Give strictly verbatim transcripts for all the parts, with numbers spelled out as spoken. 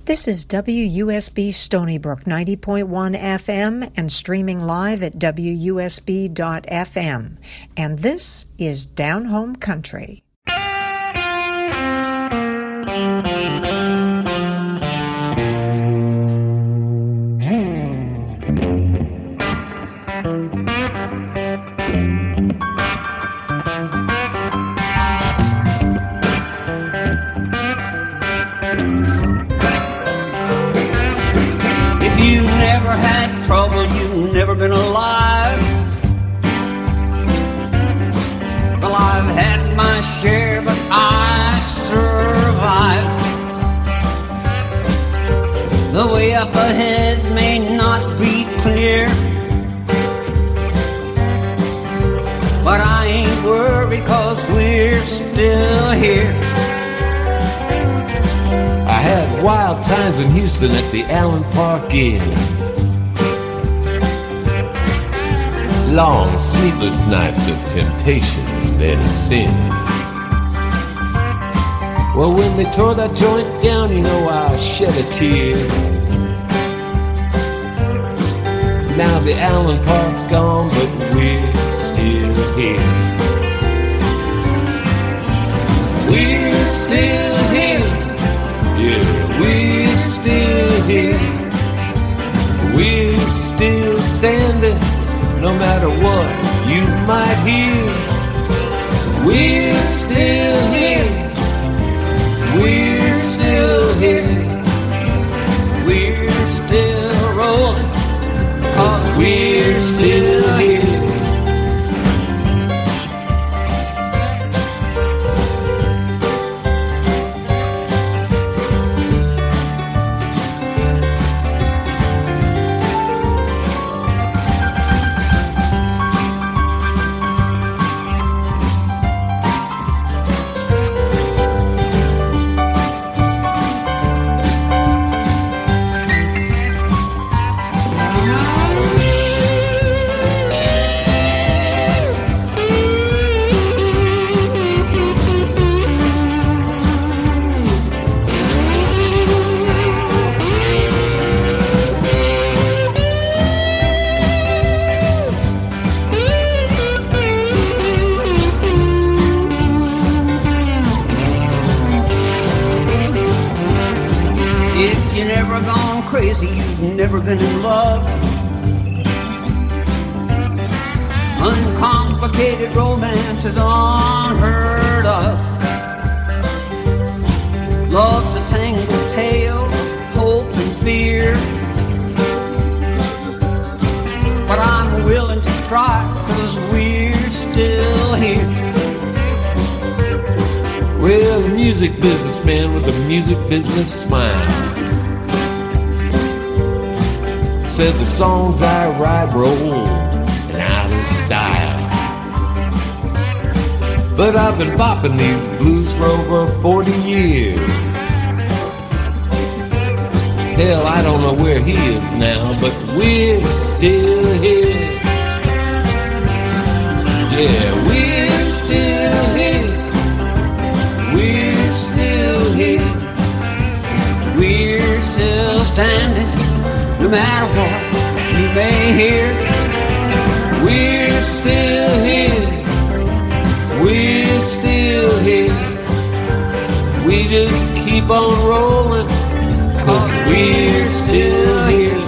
This is W U S B Stony Brook ninety point one F M and streaming live at W U S B dot F M. And this is Down Home Country. Trouble, you've never been alive. Well, I've had my share, but I survived. The way up ahead may not be clear, but I ain't worried 'cause we're still here. I had wild times in Houston at the Allen Park Inn. Long, sleepless nights of temptation and sin. Well, when they tore that joint down, you know, I shed a tear. Now the Allen Park's gone, but we're still here. We're still here. Yeah, we're still here. We're still standing. No matter what you might hear, we're still here. We're still here. We're still rolling, 'cause we're still here. Never been in love. Uncomplicated romance is unheard of. Love's a tangled tale, hope and fear. But I'm willing to try, 'cause we're still here. Well, music businessman with a music business smile said the songs I write were old and out of style. But I've been bopping these blues for over forty years. Hell, I don't know where he is now, but we're still here. Yeah, we're still here. We're still here. We're still standing. No matter what you may hear, we're still here. We're still here. We just keep on rolling, 'cause we're still here.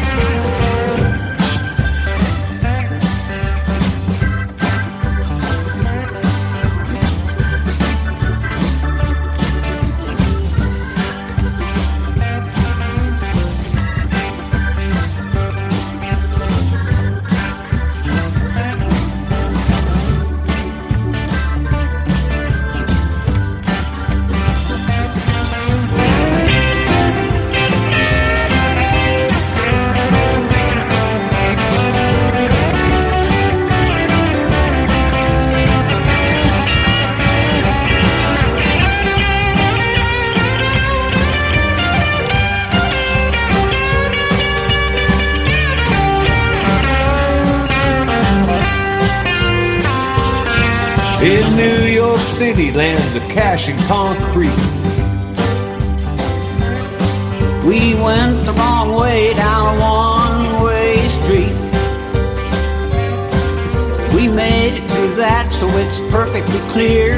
In New York City, land of cash and concrete, We went the wrong way down a one-way street. We made it through that, so it's perfectly clear.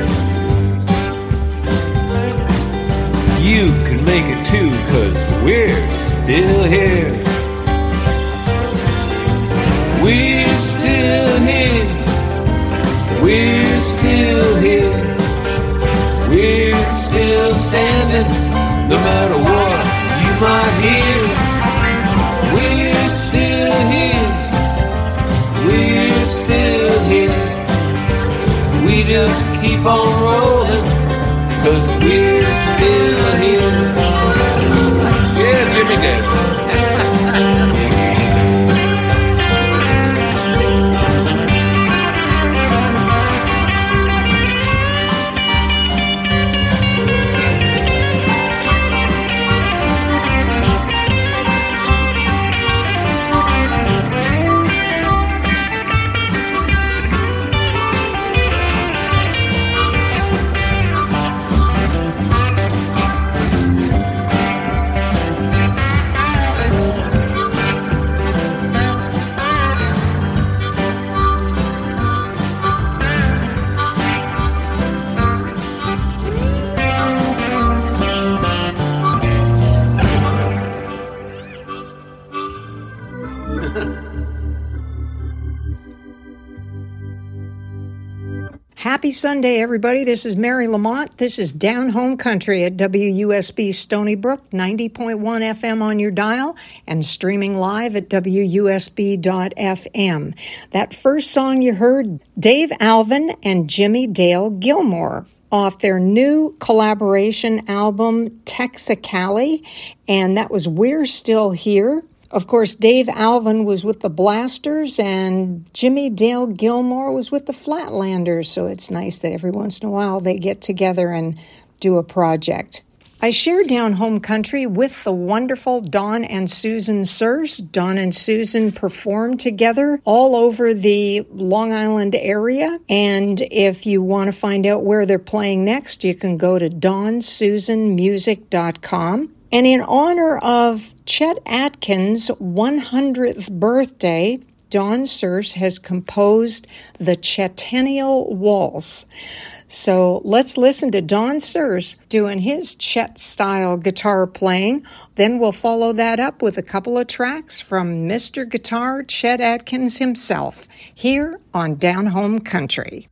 You can make it too, 'cause we're still here. We're still here. We're still here. We're still standing, no matter what you might hear. We're still here. We're still here. We just keep on rolling, 'cause we're still here. Yeah, Jimmy dance. Happy Sunday, everybody. This is Mary Lamont. This is Down Home Country at W U S B Stony Brook, ninety point one F M on your dial, and streaming live at W U S B dot F M. That first song you heard, Dave Alvin and Jimmy Dale Gilmore, off their new collaboration album, Texicali, and that was We're Still Here. Of course, Dave Alvin was with the Blasters and Jimmy Dale Gilmore was with the Flatlanders, so it's nice that every once in a while they get together and do a project. I share Down Home Country with the wonderful Don and Susan Searce. Don and Susan perform together all over the Long Island area, and if you want to find out where they're playing next, you can go to don susan music dot com. And in honor of Chet Atkins' one hundredth birthday, Don Searce has composed the Chettennial Waltz. So let's listen to Don Searce doing his Chet-style guitar playing. Then we'll follow that up with a couple of tracks from Mister Guitar, Chet Atkins himself, here on Down Home Country.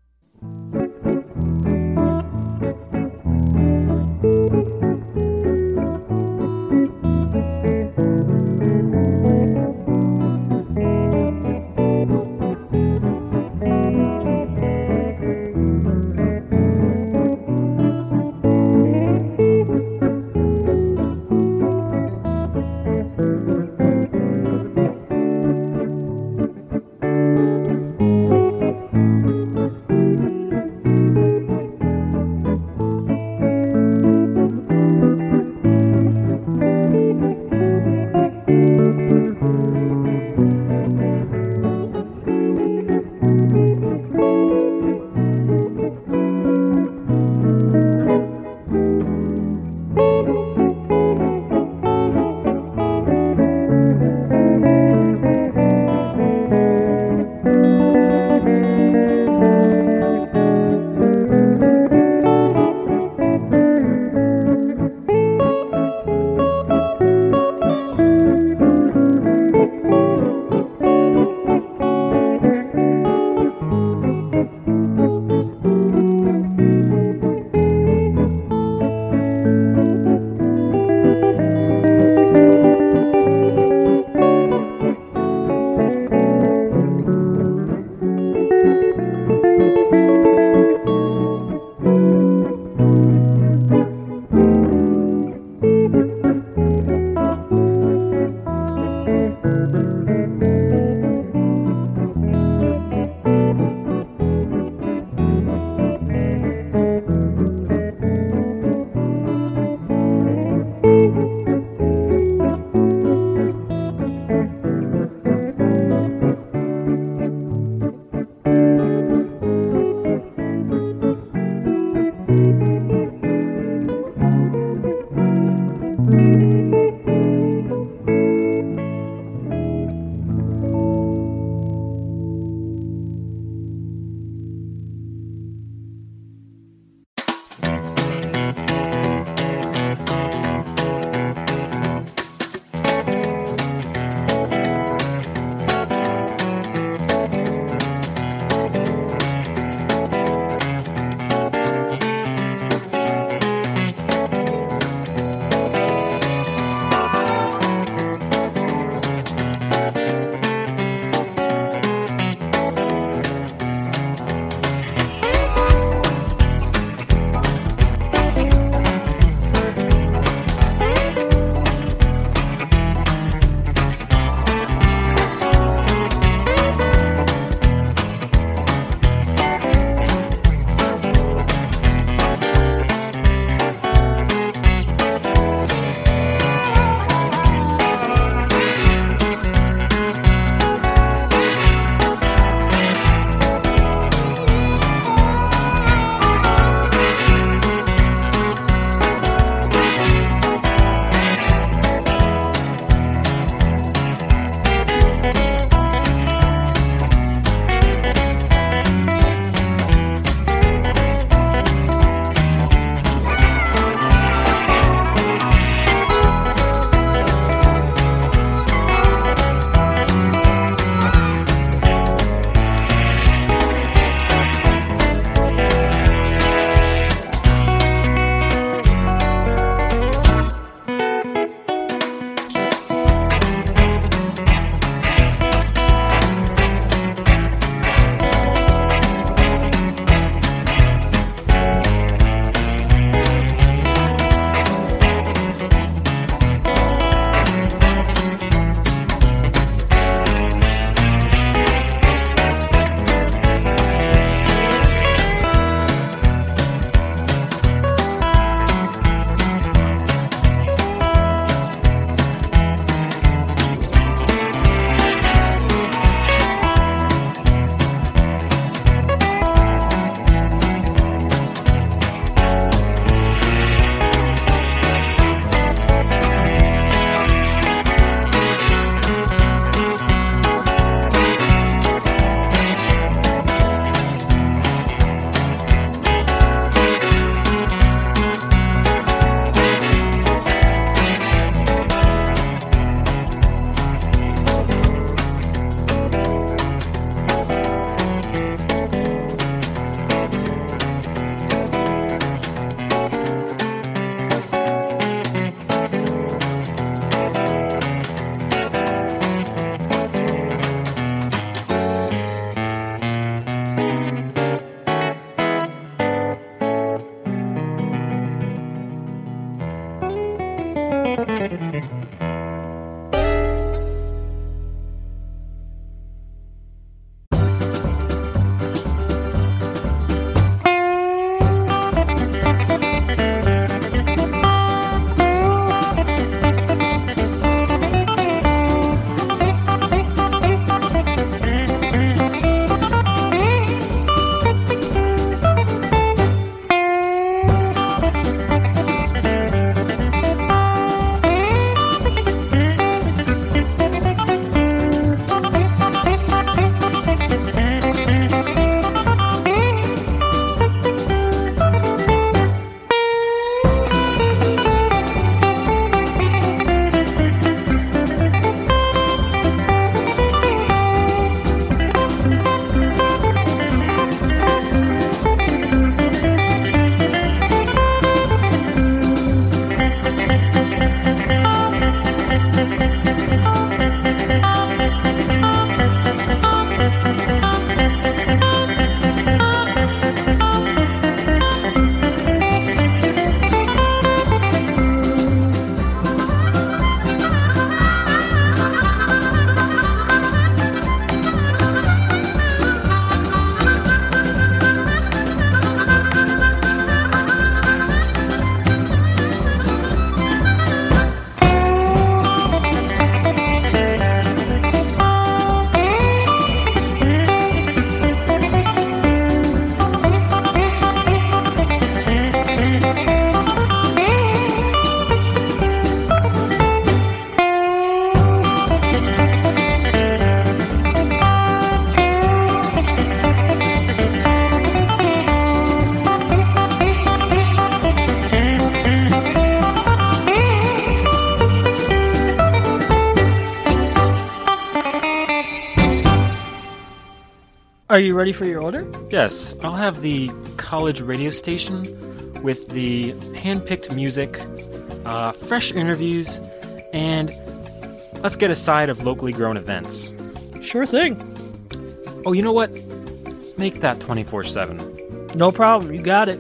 Are you ready for your order? Yes, I'll have the college radio station with the hand-picked music, uh, fresh interviews, and let's get a side of locally grown events. Sure thing. Oh, you know what? Make that twenty-four seven. No problem, you got it.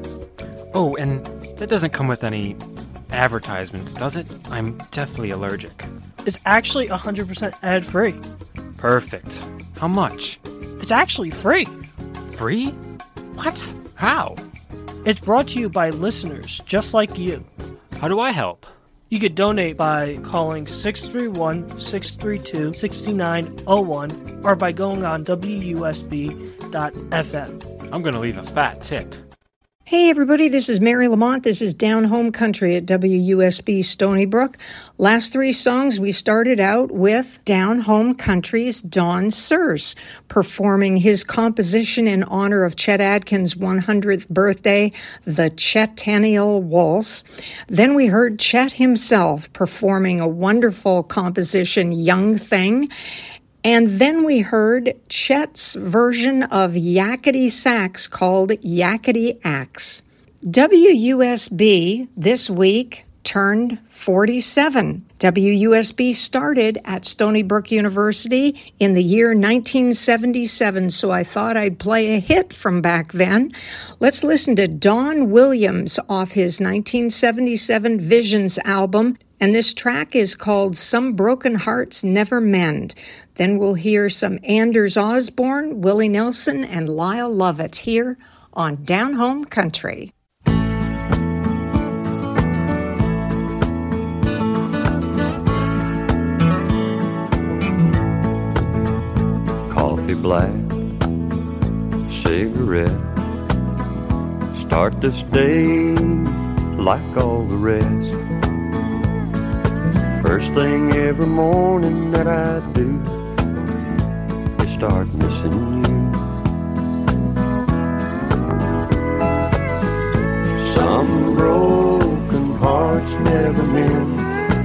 Oh, and that doesn't come with any advertisements, does it? I'm deathly allergic. It's actually one hundred percent ad-free. Perfect. How much? It's actually free. Free? What? How? It's brought to you by listeners just like you. How do I help? You could donate by calling six three one, six three two, six nine zero one or by going on W U S B dot F M. I'm going to leave a fat tip. Hey everybody, this is Mary Lamont. This is Down Home Country at W U S B Stony Brook. Last three songs we started out with Down Home Country's Don Searce performing his composition in honor of Chet Atkins' one hundredth birthday, the Chettennial Waltz. Then we heard Chet himself performing a wonderful composition, Young Thing. And then we heard Chet's version of Yakety Sax called Yakety Axe. W U S B this week turned forty-seven. W U S B started at Stony Brook University in the year nineteen seventy-seven, so I thought I'd play a hit from back then. Let's listen to Don Williams off his nineteen seventy-seven Visions album, and this track is called Some Broken Hearts Never Mend. Then we'll hear some Anders Osborne, Willie Nelson, and Lyle Lovett here on Down Home Country. Coffee black, cigarette, start this day like all the rest. First thing every morning that I do is start missing you. Some broken hearts never mend,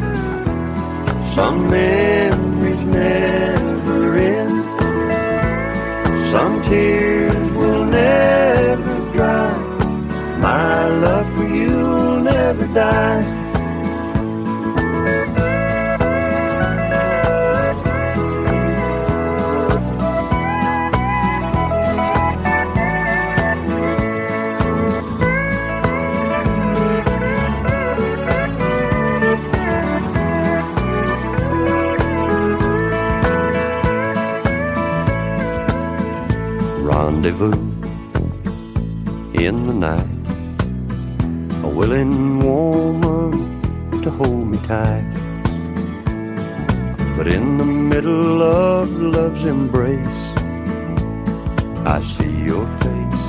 some memories never end, some tears will never dry, my love for you will never die. rendezvous in the night. A willing woman to hold me tight. But in the middle of love's embrace, I see your face.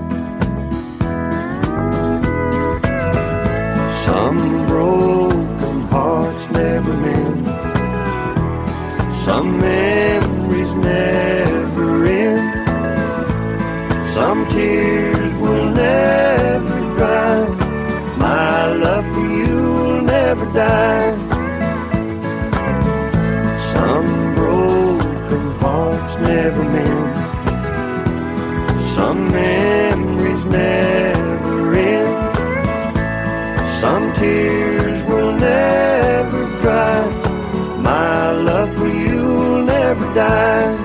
Some broken hearts never mend. Some memories never end. Some tears will never dry. My love for you will never die. Some broken hearts never mend. Some memories never end. Some tears will never dry. My love for you will never die.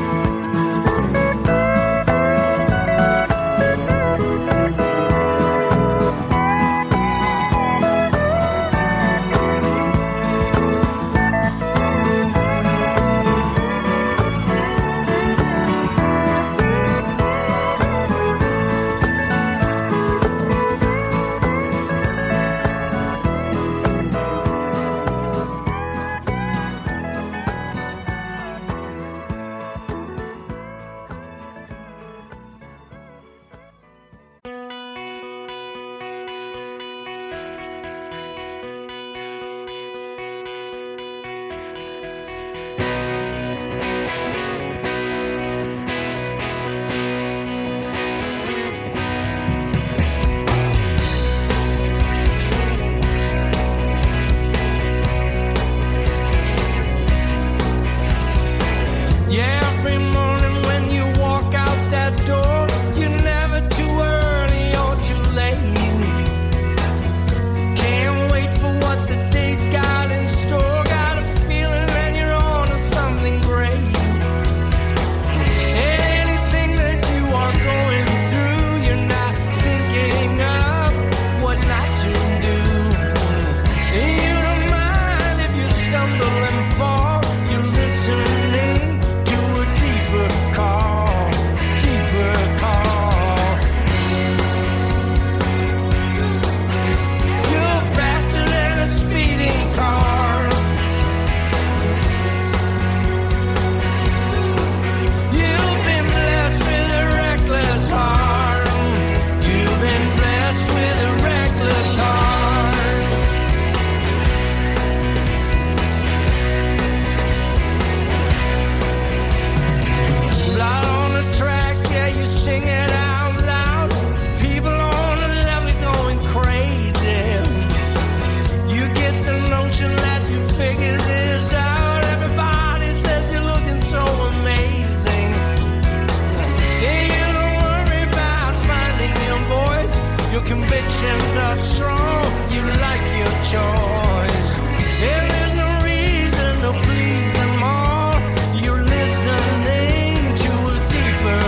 Convictions are strong, you like your choice. There is no reason to please them all. You're listening to a deeper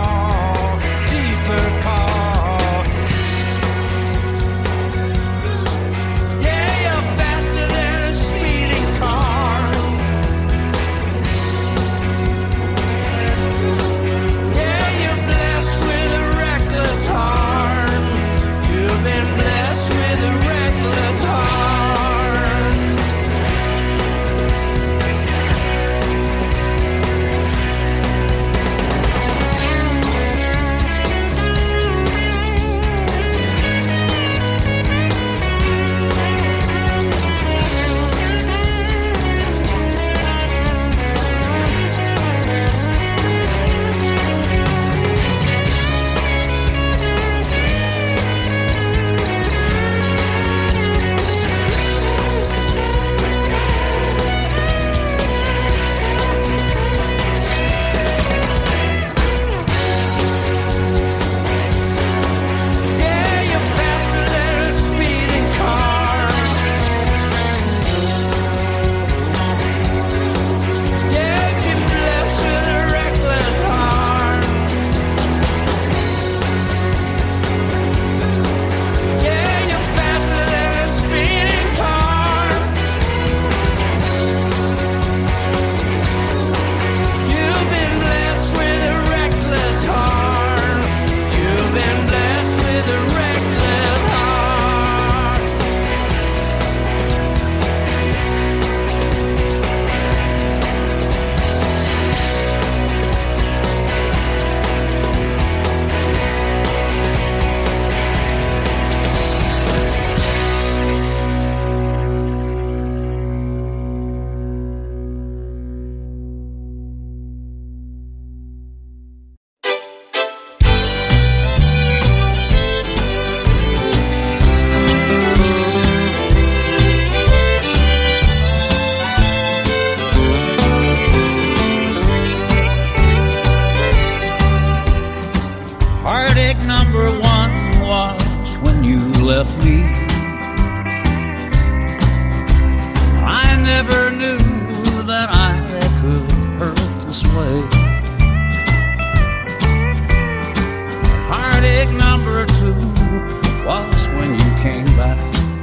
call, deeper call. Yeah, you're faster than a speeding car. Yeah, you're blessed with a reckless heart. You've been blessed with a reckless heart.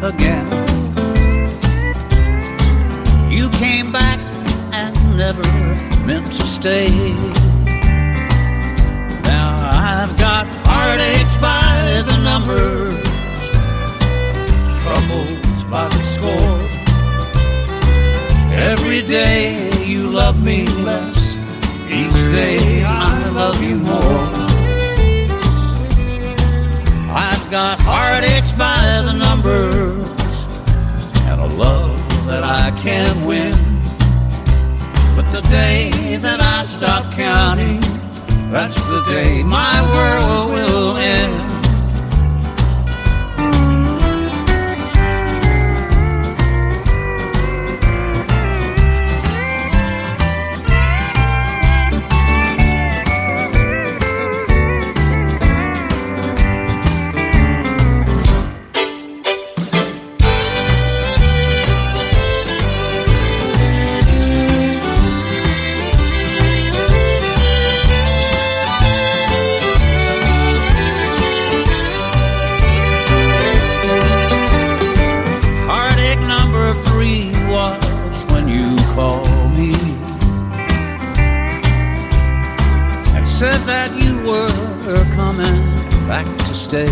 again. You came back and never meant to stay. Now I've got heartaches by the numbers, troubles by the score. Every day you love me less, each day I love you more. I've got heartaches by the numbers and a love that I can't win. But the day that I stop counting, that's the day my world will end. Said that you were coming back to stay.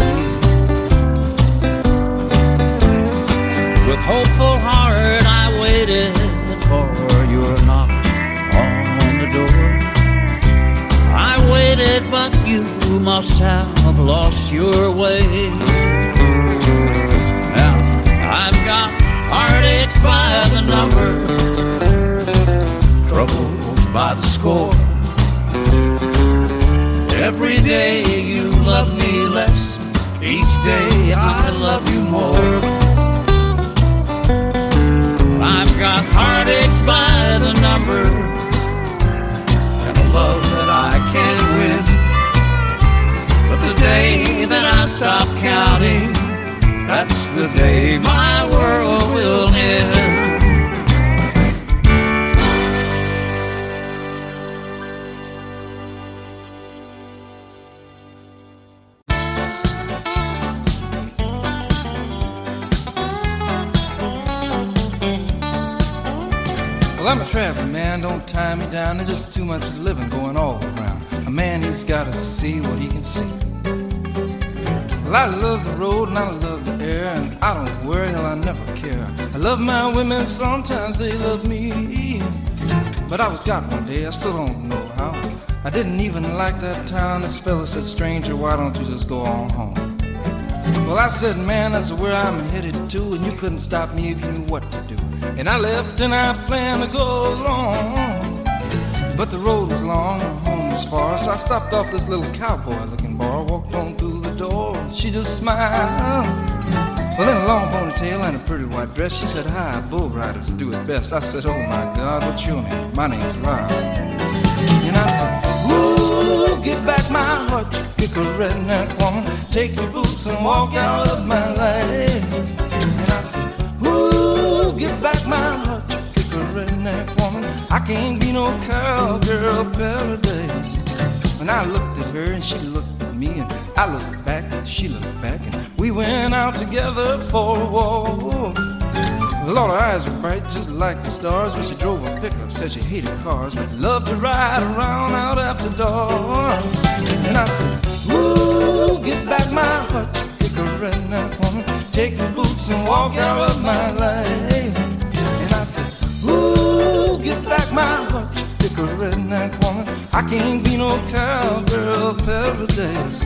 With hopeful heart I waited for your knock on the door. I waited, but you must have lost your way. Now I've got heartaches by the numbers, troubles by the score. Every day you love me less, each day I love you more. I've got heartaches by the numbers and a love that I can't win. But the day that I stop counting, that's the day my world will end. Well, I'm a traveling man, don't tie me down. There's just too much living going all around. A man, he's gotta see what he can see. Well, I love the road and I love the air, and I don't worry, hell, I never care. I love my women, sometimes they love me. But I was got one day, I still don't know how. I didn't even like that town. This fella said, stranger, why don't you just go on home? Well, I said, man, that's where I'm headed to, and you couldn't stop me if you knew what to do. And I left and I planned to go along, but the road was long and home was far. So I stopped off this little cowboy-looking bar, walked on through the door, and she just smiled. Well, in a long ponytail and a pretty white dress, she said, hi, bull riders do it best. I said, oh my God, what's your name? My name's Lyle. And I said, ooh, get back my heart, you pick a redneck woman. Take your boots and walk out of my life. And I said, ooh, get back my heart, you pick a redneck woman. I can't be no cowgirl paradise. When I looked at her and she looked at me, and I looked back and she looked back, and we went out together for a walk. Lord, her eyes were bright just like the stars. When she drove a pickup, said she hated cars, but loved to ride around out after dark. And I said, ooh, get back my heart, you pick a redneck woman. Take your boots and walk out of my life. And I said, ooh, get back my heart, you pick a redneck woman. I can't be no cowgirl paradise.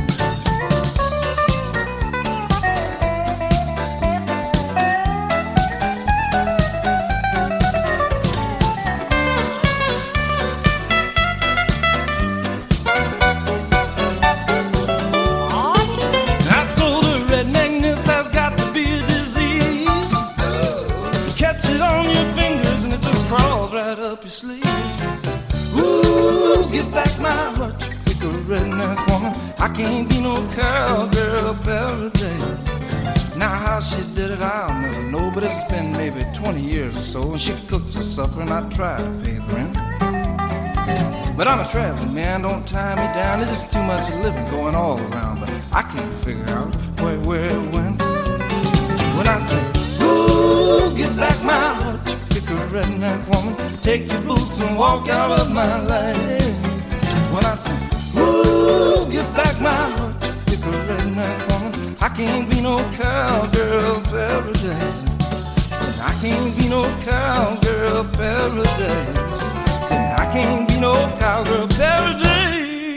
Crawls right up your sleeve. Ooh, get back my heart, you pick a redneck woman. I can't be no cowgirl paradise. Now how she did it, I'll never know, but it's been maybe twenty years or so, and she cooks us supper and I try to pay the rent. But I'm a traveling man, don't tie me down. There's just too much living going all around, but I can't figure out where, where it went. When I think Ooh, get back my heart, you pick a redneck woman. Take your boots and walk out of my life. When I think, ooh, get back my heart, you pick a redneck woman. I can't be no cowgirl paradise. Say, I can't be no cowgirl paradise. Say, I can't be no cowgirl paradise.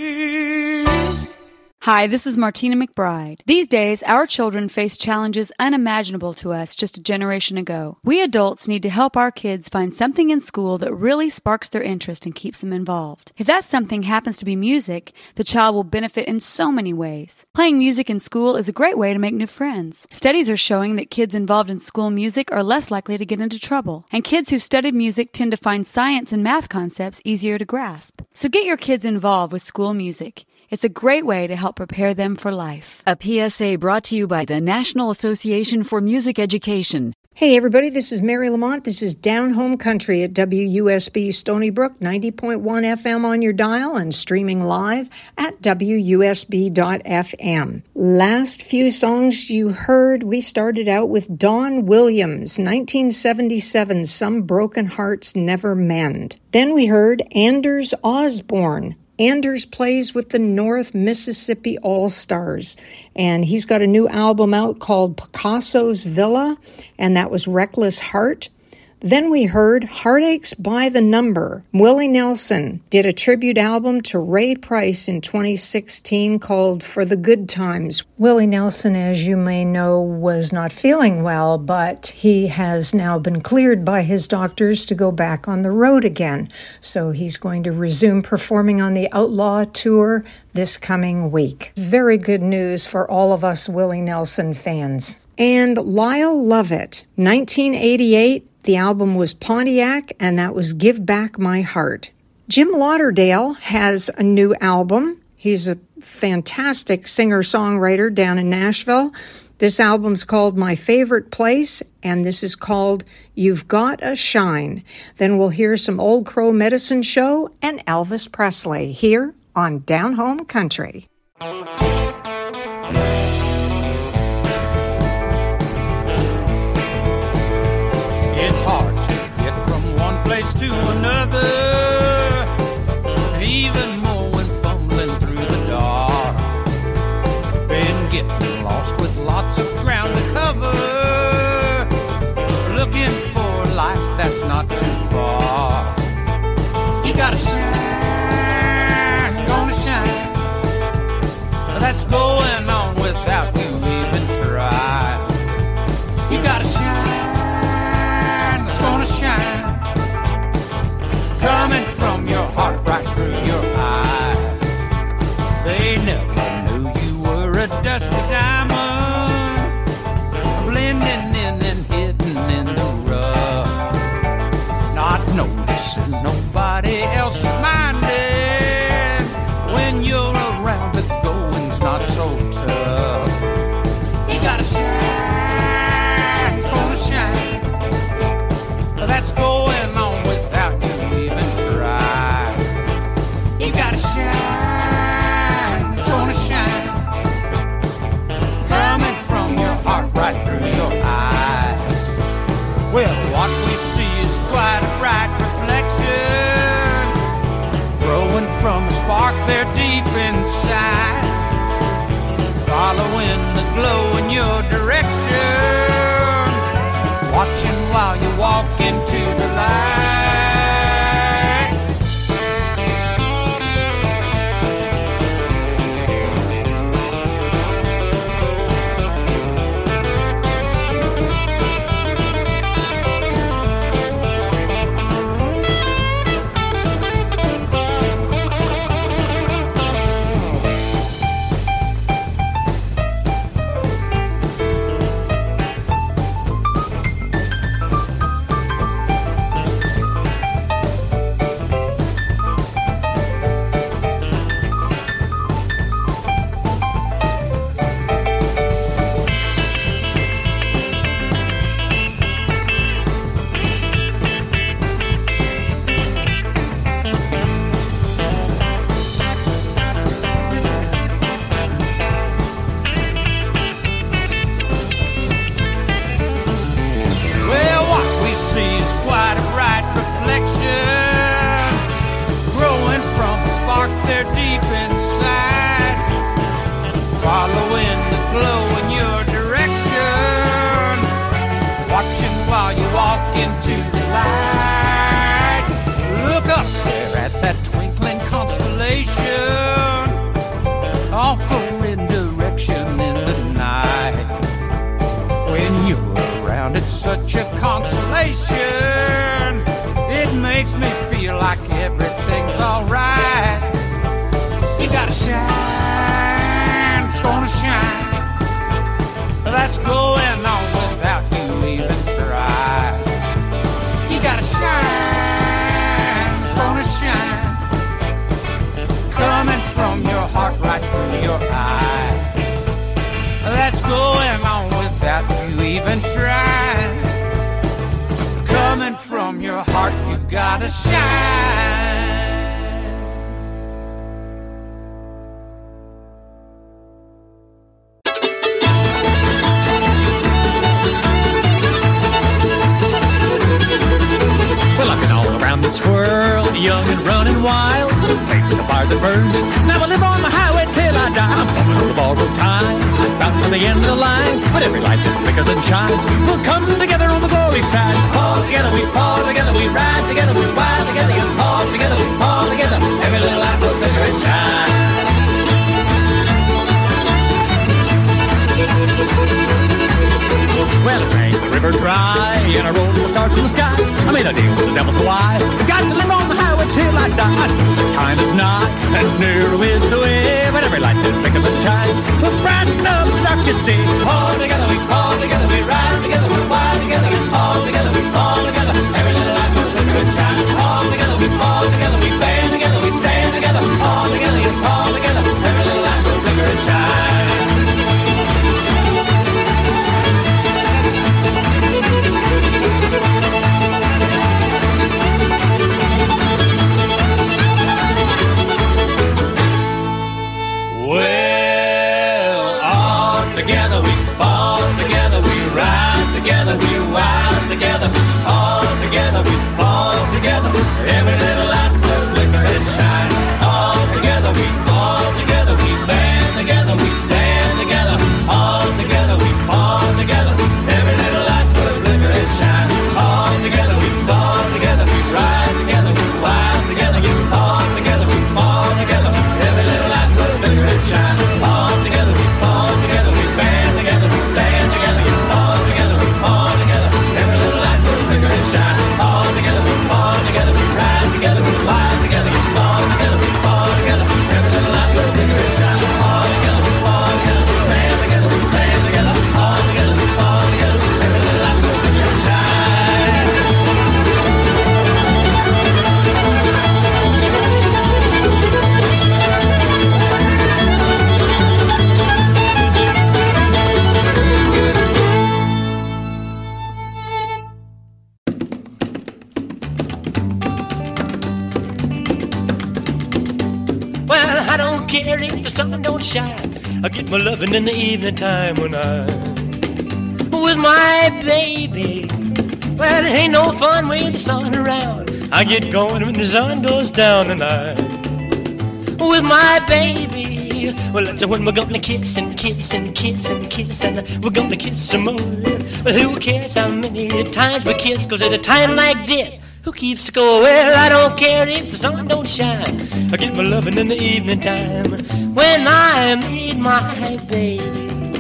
Hi, this is Martina McBride. These days, our children face challenges unimaginable to us just a generation ago. We adults need to help our kids find something in school that really sparks their interest and keeps them involved. If that something happens to be music, the child will benefit in so many ways. Playing music in school is a great way to make new friends. Studies are showing that kids involved in school music are less likely to get into trouble. And kids who studied music tend to find science and math concepts easier to grasp. So get your kids involved with school music. It's a great way to help prepare them for life. A P S A brought to you by the National Association for Music Education. Hey everybody, this is Mary Lamont. This is Down Home Country at W U S B Stony Brook, ninety point one F M on your dial and streaming live at W U S B dot F M. Last few songs you heard, we started out with Don Williams, nineteen seventy-seven, Some Broken Hearts Never Mend. Then we heard Anders Osborne. Anders plays with the North Mississippi All-Stars, and he's got a new album out called Picasso's Villa, and that was Reckless Heart. Then we heard Heartaches by the Number. Willie Nelson did a tribute album to Ray Price in twenty sixteen called For the Good Times. Willie Nelson, as you may know, was not feeling well, but he has now been cleared by his doctors to go back on the road again. So he's going to resume performing on the Outlaw Tour this coming week. Very good news for all of us Willie Nelson fans. And Lyle Lovett, nineteen eighty-eight, the album was Pontiac, and that was Give Back My Heart. Jim Lauderdale has a new album. He's a fantastic singer-songwriter down in Nashville. This album's called My Favorite Place, and this is called You've Got a Shine. Then we'll hear some Old Crow Medicine Show and Elvis Presley here on Down Home Country. It's hard to get from one place to another, even more when fumbling through the dark. Been getting lost with lots of ground to cover, looking for a light that's not too far. You gotta shine, gonna shine, that's going on without you even try. You gotta shine, that's gonna shine, coming from your heart right through your eyes. They never knew you were a dusty diamond, blending in and hidden in the rough, not noticing nobody else's minding. When you're around, the going's not so tough. You gotta shine, it's gonna shine, that's going on without you even try. You gotta shine, it's gonna shine, coming from your heart right through your eyes. Well, what we see is quite a bright reflection, growing from a spark there deep inside, following the glow in your direction, watching while you walk into the light. such a consolation. It makes me feel like everything's alright. You gotta shine, it's gonna shine. That's going on without you even try. You gotta shine, it's gonna shine. Coming from your heart right through your eye. That's going on without you even trying. Coming from your heart, you've gotta shine. Well, I've been all around this world, young and running wild, making the fire that burns. Now I live on the highway till I die. I'm coming on the borrowed time, bound to the end of the line. But every light that flickers and shines will come together on the glory side. All together we fall together, we ride together, we ride together, you fall together, we fall together. Every little light will flicker and shine. Well, it rained the river dry, and I rolled the stars from the sky. I made a deal with the devil, so I got to live on the highway till I die. The time is nigh, and nearer is the way. But every light that flickers and shines will brighten up the darkest day. All together we fall together, we ride together, we ride together, we fall together, we fall together. Every little light will flicker and shine. All together we fall together, we band together, we stand together. All together, yes, all together. Every little light will flicker and shine. Well, all together we fall together, we ride together, we wild together. All together we fall together, every little light will flicker and shine. All together we fall together, we band together, we stand together. All together we fall together, every little light will flicker and shine. All together we fall together, we ride together, we wild together. You fall together, we fall together, every little light will flicker and shine. All together we fall together, we band together, we stand together. You fall together, we fall together, every little light will flicker and shine. All together we fall together, we ride together, we wild together. You fall together, we fall together, every little light will flicker and shine. All together we fall together, we band together, we stand together. All together we fall together, every little light will flicker and shine. Well, I don't care if the sun don't shine. I get my loving in the evening time when I'm with my baby. Well, it ain't no fun with the sun around. I get going when the sun goes down, and I'm with my baby. Well, that's when we're gonna kiss and kiss and kiss and kiss, and we're gonna kiss some more. Well, who cares how many times we kiss? 'Cause at a time like this, who keeps score? Well, I don't care if the sun don't shine. I get my loving in the evening time when I meet my baby.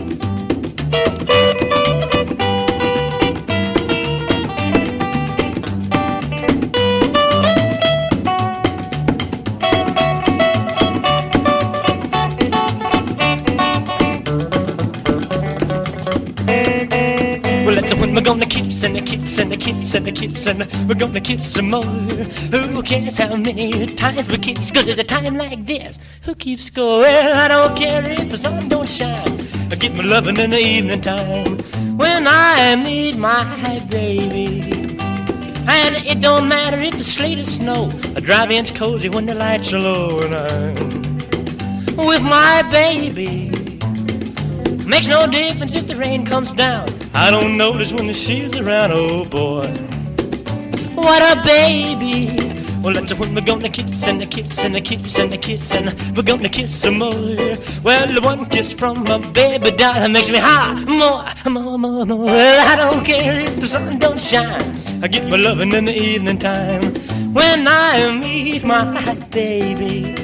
Well, that's when we're gonna kiss and a kiss and a kiss and a kiss, and we're gonna kiss some more. Who cares how many times we kiss? 'Cause at a time like this, who keeps score? Well, I don't care if the sun don't shine. I get my loving in the evening time when I meet my baby. And it don't matter if it's sleet or snow, I drive in's cozy when the lights are low, and I'm with my baby. Makes no difference if the rain comes down, I don't notice when she's around. Oh boy, what a baby. Well, that's when we're gonna kiss and a kiss and a kiss and a kiss, and we're gonna kiss some more. Well, the one kiss from my baby doll makes me high more, more, more, more. Well, I don't care if the sun don't shine. I get my loving in the evening time when I meet my baby.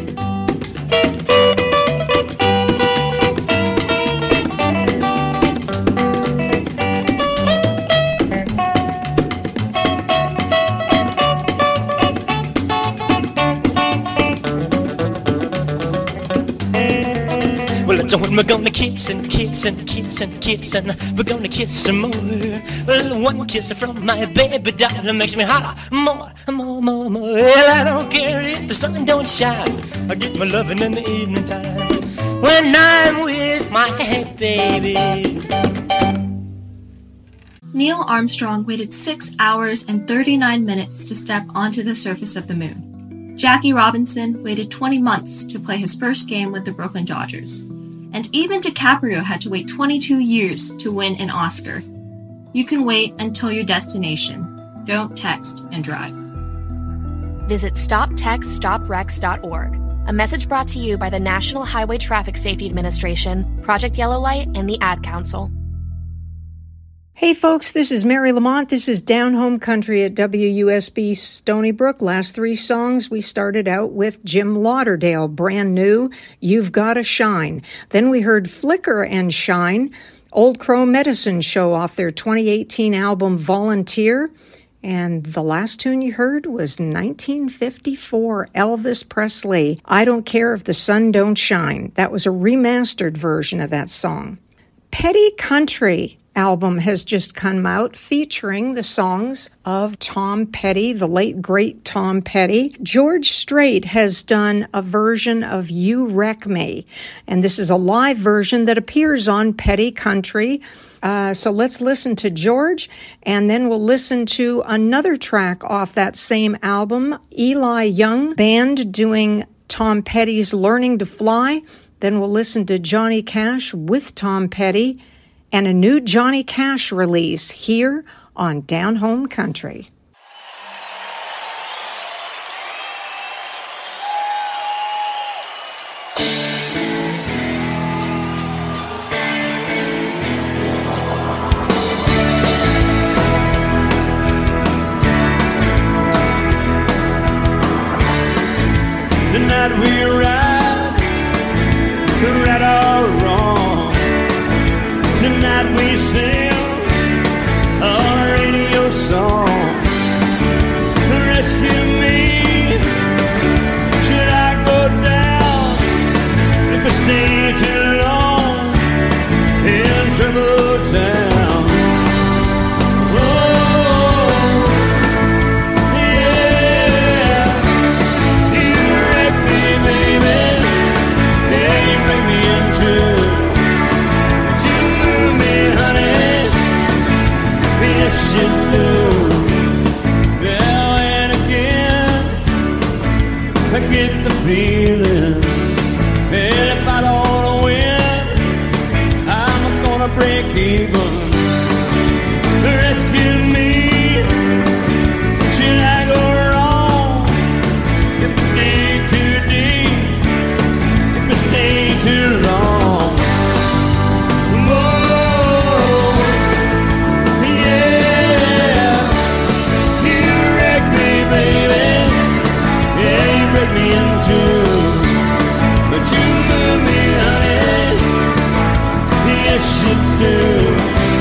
So when we're gonna kiss and kiss and kiss and kiss and we're gonna kiss some more. Well, one kiss from my baby doll makes me holler more, more, more, more. Well, I don't care if the sun don't shine. I get my loving in the evening time when I'm with my baby. Neil Armstrong waited six hours and thirty-nine minutes to step onto the surface of the moon. Jackie Robinson waited twenty months to play his first game with the Brooklyn Dodgers. And even DiCaprio had to wait twenty-two years to win an Oscar. You can wait until your destination. Don't text and drive. Visit stop text stop wrecks dot org. A message brought to you by the National Highway Traffic Safety Administration, Project Yellow Light, and the Ad Council. Hey folks, this is Mary Lamont. This is Down Home Country at W U S B Stony Brook. Last three songs, we started out with Jim Lauderdale, brand new, You've Gotta Shine. Then we heard Flicker and Shine, Old Crow Medicine Show off their twenty eighteen album Volunteer. And the last tune you heard was nineteen fifty-four, Elvis Presley, I Don't Care If the Sun Don't Shine. That was a remastered version of that song. Petty Country album has just come out featuring the songs of Tom Petty, the late great Tom Petty. George Strait has done a version of You Wreck Me, and this is a live version that appears on Petty Country. Uh, so let's listen to George, and then we'll listen to another track off that same album, Eli Young Band doing Tom Petty's Learning to Fly. Then we'll listen to Johnny Cash with Tom Petty, and a new Johnny Cash release here on Down Home Country. Tonight we ride, right or wrong. Tonight we sing a radio song. Rescue me, should I go down? If I stay too long in Trouble Town. Oh, yeah, you wreck me, baby. Yeah, you bring me into yes, you do. Now and again, I get the feeling that if I don't win, I'm gonna break even. Rescue me, should I go wrong? If I dig too deep, if I stay too long. Me into, but you move me, honey. Yes, you do.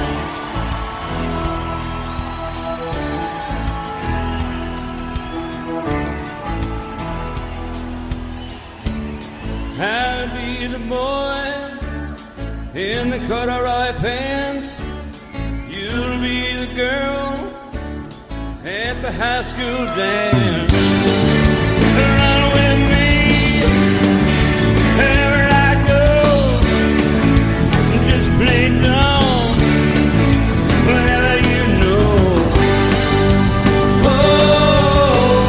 I'll be the boy in the corduroy pants. You'll be the girl at the high school dance. Run with me wherever I go. Just play dumb whatever you know. Oh,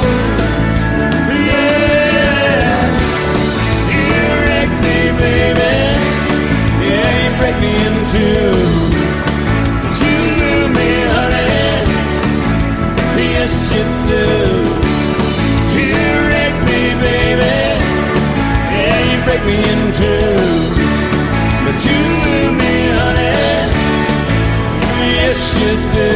yeah. You wreck me, baby. Yeah, you break me in two. You move me, honey. Yes, you do. You wreck me, baby. Yeah, you break me in two. But you move me, honey. Yes, you do.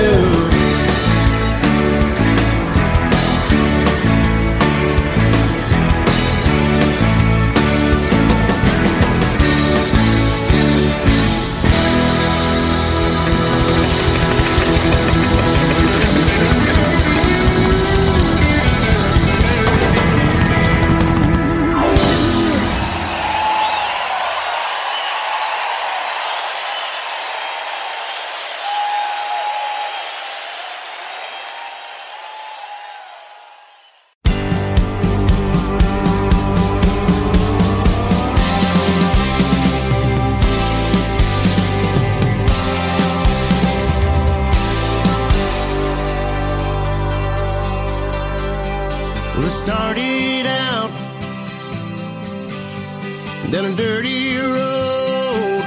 Well, it started out down a dirty road.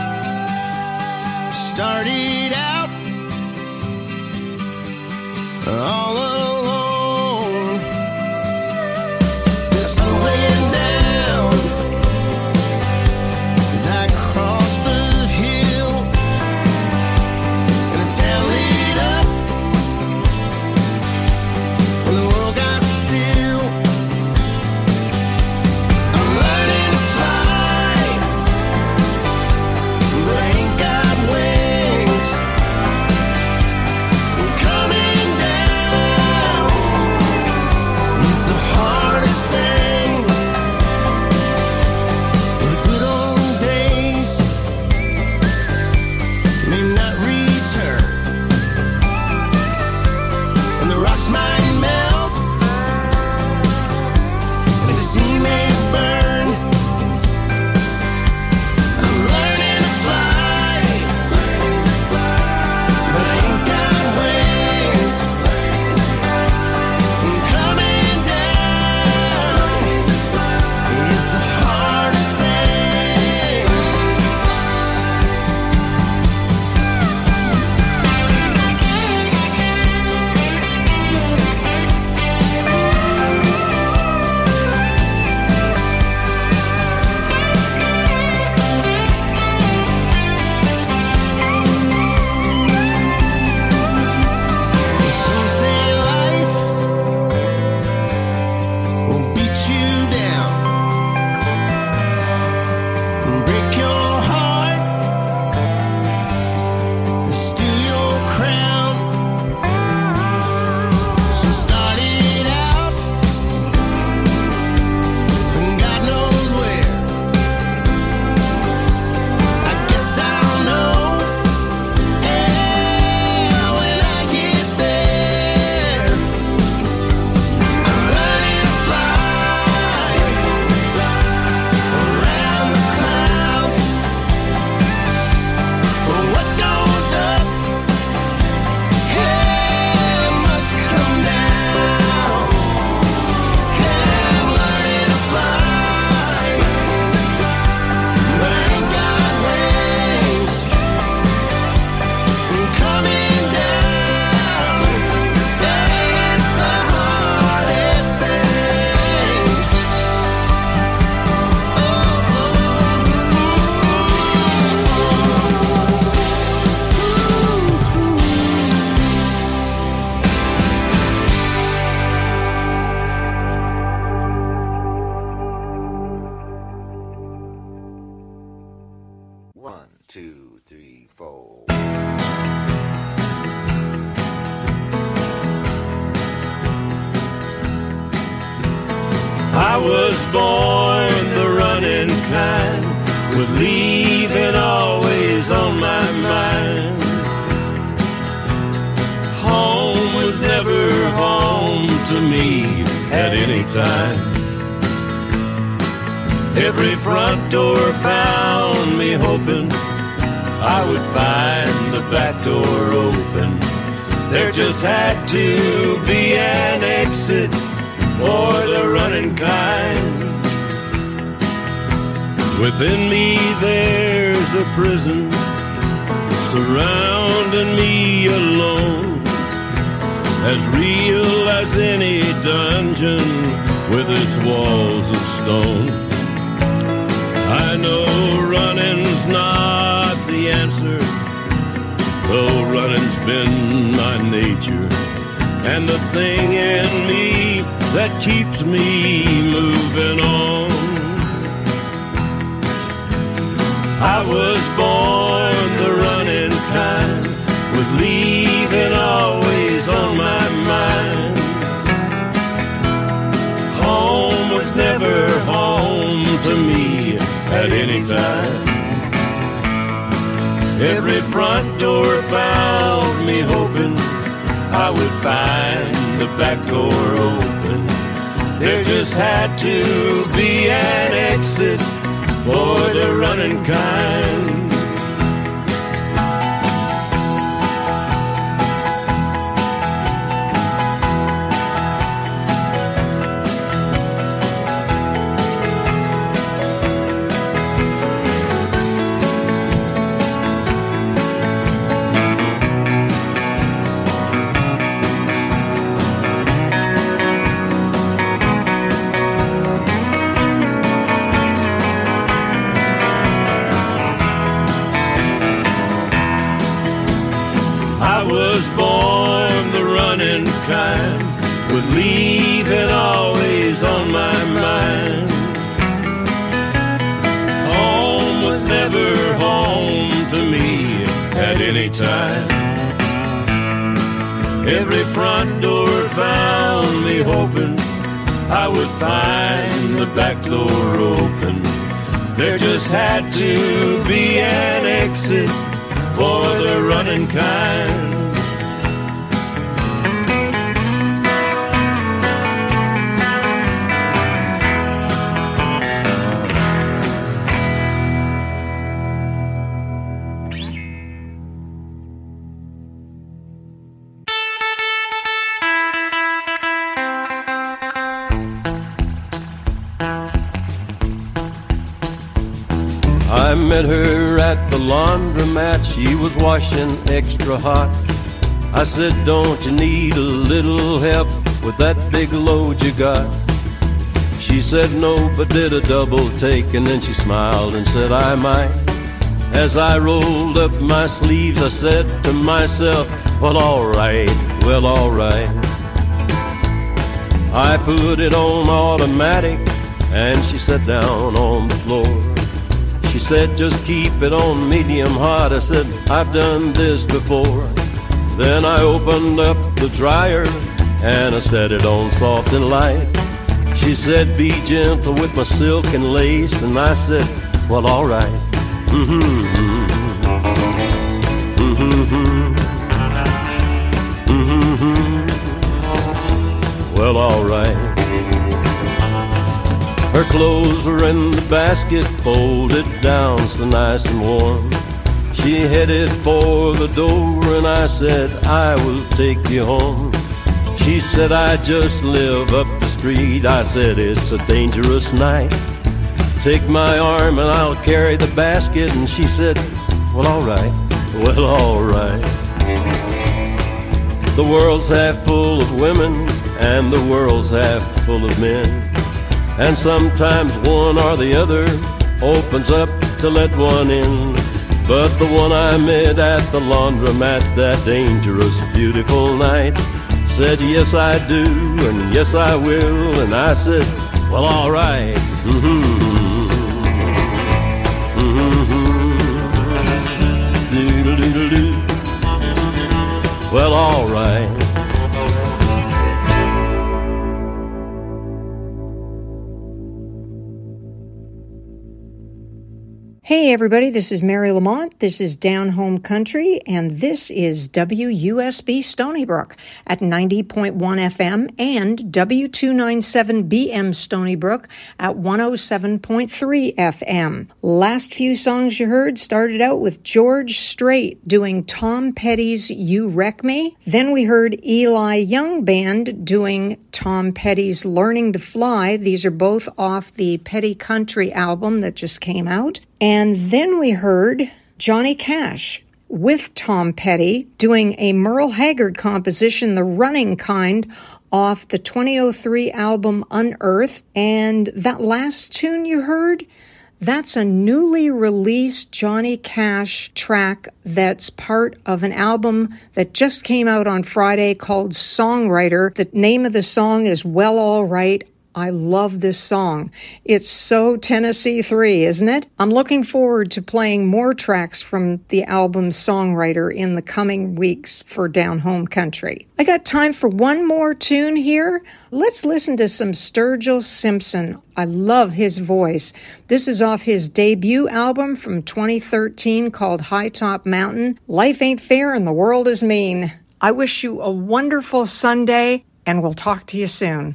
Started out all alone. Just laying down as I crossed the hill, and the town lit up, and the world got still. I'm learning to fly, but I ain't got wings. I'm coming down. was born the running kind, with leaving always on my mind. Home was never home to me at any time. Every front door found me hoping I would find the back door open. There just had to be an exit for the running kind. Within me there's a prison surrounding me alone, as real as any dungeon with its walls of stone. I know running's not the answer, though running's been my nature, and the thing in me that keeps me moving on. I was born the running kind, with leaving always on my mind. Home was never home to me at any time. Every front door found me hoping I would find the back door open. There just had to be an exit for the running kind. With leaving always on my mind. Home was never home to me at any time. Every front door found me hoping I would find the back door open. There just had to be an exit for the running kind. I met her at the laundromat, she was washing extra hot. I said, don't you need a little help with that big load you got? She said no, but did a double take, and then she smiled and said I might. As I rolled up my sleeves, I said to myself, well, alright, well, alright. I put it on automatic, and she sat down on the floor. She said, just keep it on medium hot. I said, I've done this before. Then I opened up the dryer and I set it on soft and light. She said, be gentle with my silk and lace. And I said, well, all right. Mm-hmm. Mm-hmm. Mm-hmm. Well, all right. Her clothes were in the basket, folded down so nice and warm. She headed for the door and I said, I will take you home. She said, I just live up the street. I said, it's a dangerous night. Take my arm and I'll carry the basket. And she said, well, all right, well, all right. The world's half full of women and the world's half full of men. And sometimes one or the other opens up to let one in. But the one I met at the laundromat that dangerous, beautiful night said, yes, I do, and yes, I will. And I said, well, all right. Mm-hmm. Mm-hmm. Doodle-doodle-doo. Well, all right. Hey everybody, this is Mary Lamont. This is Down Home Country, and this is W U S B Stony Brook at ninety point one F M and W two ninety-seven B M Stony Brook at one oh seven point three F M. Last few songs you heard started out with George Strait doing Tom Petty's You Wreck Me. Then we heard Eli Young Band doing Tom Petty's Learning to Fly. These are both off the Petty Country album that just came out. And then we heard Johnny Cash with Tom Petty doing a Merle Haggard composition, The Running Kind, off the twenty oh three album Unearthed. And that last tune you heard, that's a newly released Johnny Cash track that's part of an album that just came out on Friday called Songwriter. The name of the song is Well All Right. I love this song. It's so Tennessee three, isn't it? I'm looking forward to playing more tracks from the album Songwriter in the coming weeks for Down Home Country. I got time for one more tune here. Let's listen to some Sturgill Simpson. I love his voice. This is off his debut album from twenty thirteen called High Top Mountain. Life ain't fair and the world is mean. I wish you a wonderful Sunday, and we'll talk to you soon.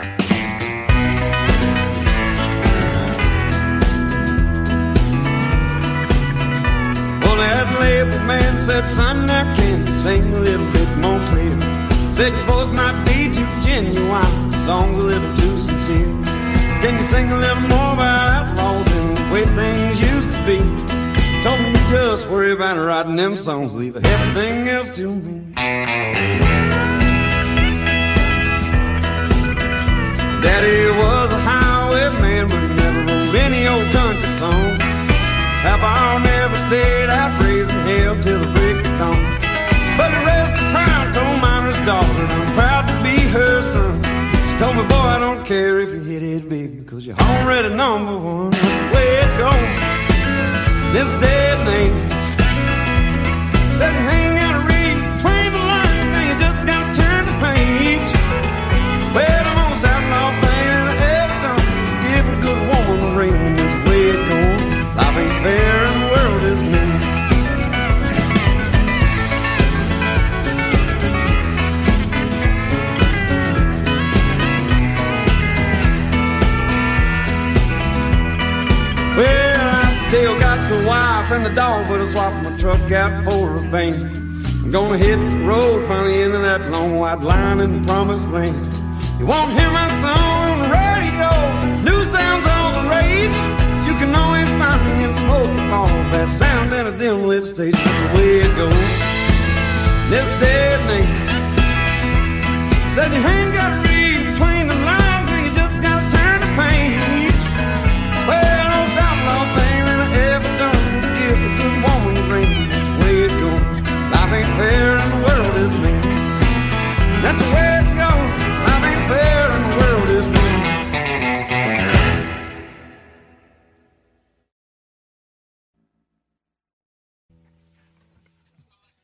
That label man said, son, now can you sing a little bit more clear? Said your voice might be too genuine, the song's a little too sincere. Can you sing a little more about outlaws and the way things used to be? Told me you just worry about writing them songs, leave everything else to me. Daddy was a highwayman, but never wrote any old country song. Papa never stayed out raising hell till the break of dawn. But the rest of proud coal miner's daughter, and I'm proud to be her son. She told me, boy, I don't care if you hit it big, because you're already number one. That's the way it goes in this day and age. Said you ain't gotta read between the lines, now you just gotta turn the page. Well, I'm on Southlaw thing I ever done. Give a good woman a ring, that's the way it goes. Life ain't fair and the world is mean. Well, I still got the wife and the dog, but I swapped my truck out for a band. I'm gonna hit the road, finally into that long white line in the promised land. You won't hear my song on the radio, new sounds on the rage. You can always find me in a smoky bar, bad sound and a dim lit stage. That's the way it goes this day and age. Said you ain't got